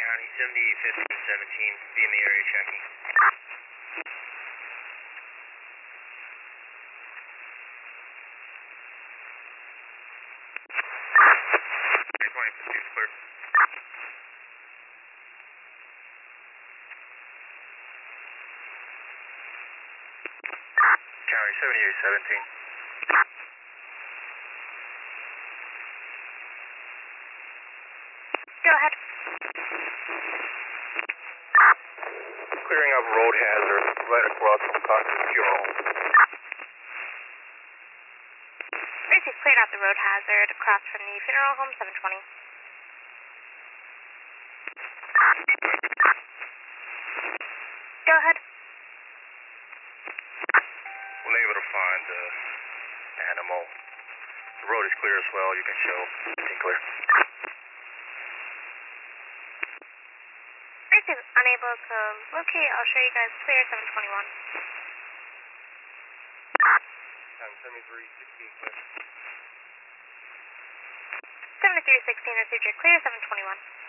County, 70, 15, 17, be in the area checking. Clear. County, 78, 17. Go ahead. Clearing up road hazard right across from Cotton Funeral Home. Racing's cleared out the road hazard across from the funeral home, 720. Go ahead. Unable to find the animal. The road is clear as well. You can show. Clear. Racing's unable to locate. I'll show you guys clear, 721. 73, 16, clear. 7316 received your clear, 721.